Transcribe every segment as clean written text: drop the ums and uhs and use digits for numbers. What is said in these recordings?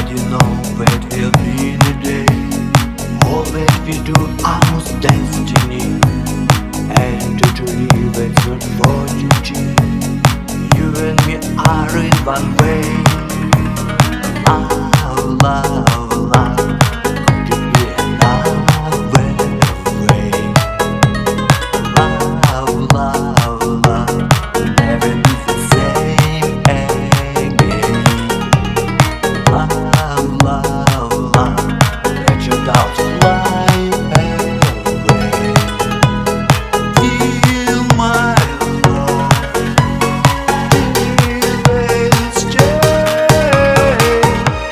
you know it will be the day. All that we do almost destiny, and to live it's not for duty. You and me are in one way. Our love could it be another way? Love never be the same again. Love, let your doubts fly away. Feel my love, feelings change.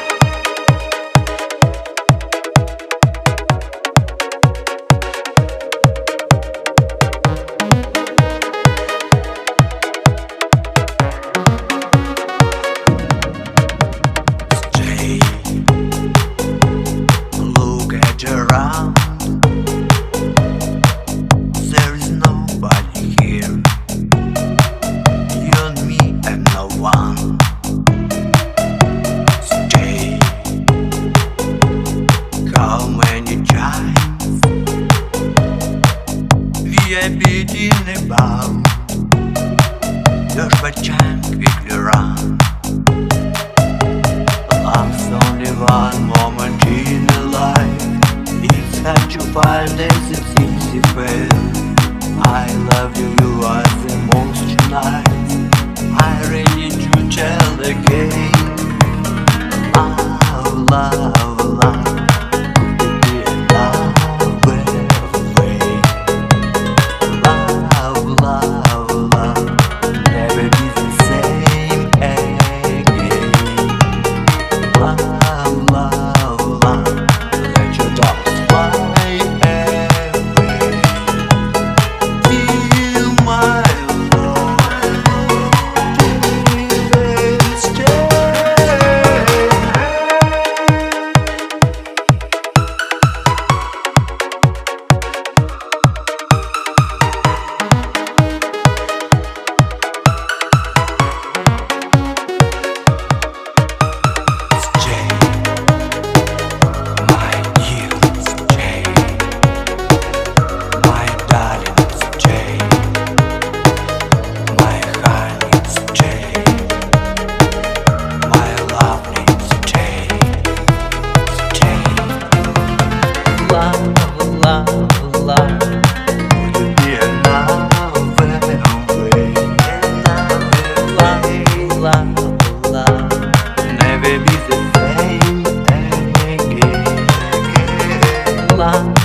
Stay, look at around. There is nobody here. You and me and no one. Stay, how many times we are beating about? There's but time quickly run. Love's only one moment in a life. It's hard to find as it's easy fail. I love you, you are the most tonight. I ready to tell again. Our love, could it be another way? Love, never be the same again. Love, let your doubts fly away. Feel my love, feelings change. Stay, my dear, stay, my darling, stay, my honey, stay, my lovely, stay. Love, would it be another way? Love, never be the same again. Love.